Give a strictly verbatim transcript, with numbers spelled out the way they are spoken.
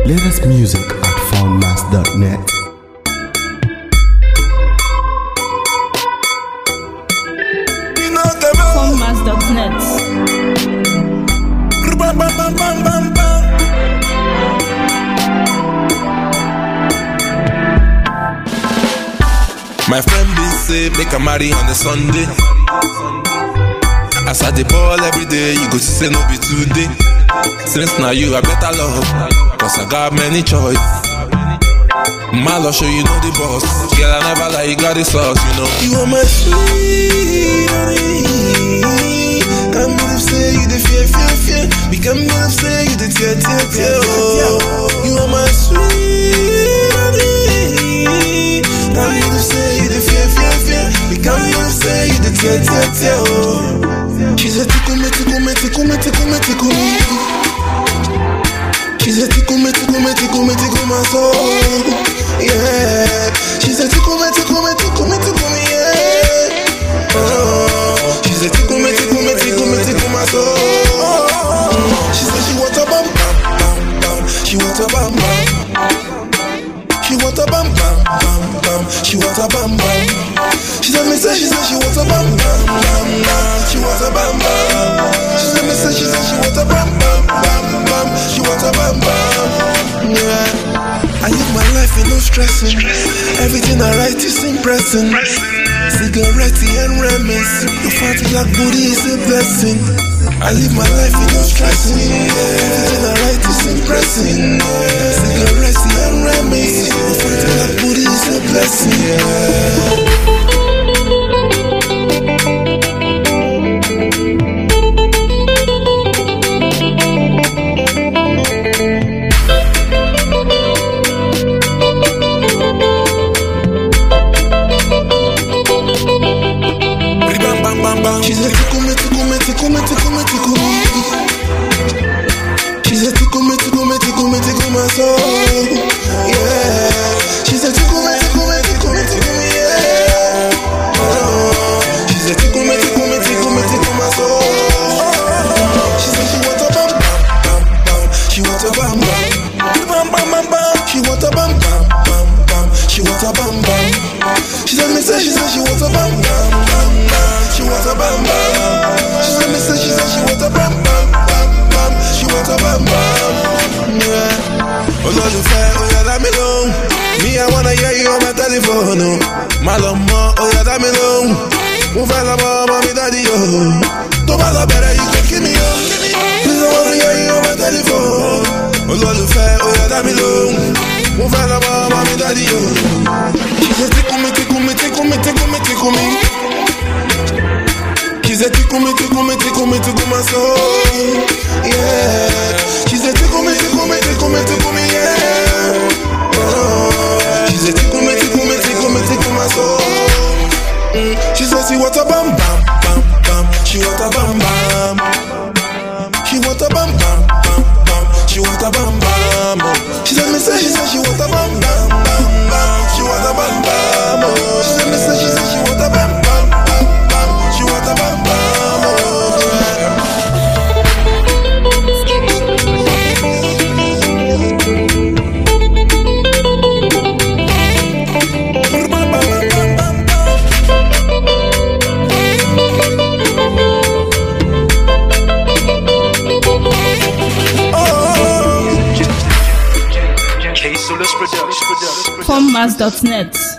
Latest music at foundmass dot net. foundmass dot net. My friend be say make a marry on the Sunday. As I the ball every day, you go to say no be today. Since now you a better love, cause I got many choice. My love show you know the boss. Girl, I never lie, you got the sauce, you know. You are my sweet honey. Can't believe say you the fear, fear, fear. We can't believe say you the tear, tear, tear. Oh. You are my sweet honey. Can't believe say you the fear, fear, fear. We can't believe say you the tear, tear, tear. Oh. She said tickle me, tickle me, tickle me, tickle me, tickle me. She said tickle me, tickle me, tickle me, tickle my soul. Yeah. She said tickle me, tickle me, tickle me, tickle me, yeah. Oh. She said tickle me, tickle me, tickle me, tickle my soul. Mm. She said she want a bam bam bam bam. She want a bam bam. She want a bam bam bam bam. She want a bam bam. She said me say she said she want a bam bam bam bam. She want a bam bam. She said me say she said she want a bam bam bam bam. She want a bam bam. Yeah. I live my life with no stressing. Everything I write is impressing. Cigarette and remiss. Your fatty black booty is a blessing. I live my life with no stressing. Everything I write is impressing. Cigarette and remiss. Your fatty black booty is a blessing. Yeah. She said tickle me, tickle me, tickle me, tickle me, tickle me. She said tickle me, tickle me, tickle me, tickle my soul. Yeah. She said tickle me, tickle me, tickle me, tickle me, yeah. Oh. She said tickle me, tickle me, tickle me, tickle my soul. She said she want a bam bam bam bam. She want a bam bam bam bam bam bam. She want a bam bam bam bam. She want a bam bam. She said me say she said she want a bam bam bam bam. She want a bam bam. She said me say she said she want a bam bam bam bam. She want a bam bam. Yeah. Olólùfẹ́, oh yeah, dá mi lóhùn. Me, I wanna hear you on my telephone. Oh. Má lọ mọ́, oh yeah, dá mi lóhùn. Mo fẹ́ lọ mọ́ ọmọ mi dádì yo. Tó bá lọ bẹ̀rẹ̀ you can kill me yo. Please I wanna hear you on my telephone. Olólùfẹ́, oh yeah, dá mi lóhùn. Mo fẹ́ lọ mọ́ ọmọ mi dádì yo. She said tickle me, tickle me, tickle me, tickle me, tickle me. She said tickle me, tickle me, tickle me, tickle my soul. Yeah. She said tickle me, tickle me, tickle me, tickle me, yeah. Oh. She said tickle me, tickle me, tickle me, tickle my soul. Mm. She said she want a bam bam bam bam. She want a bam bam. She want a bam bam bam bam. She want a bam bam. She said me say she said she want a bam bam bam bam. She want a bam bam. She said me say she said she want a bam bam bam bam. She want a bam bam. foundmass dot net.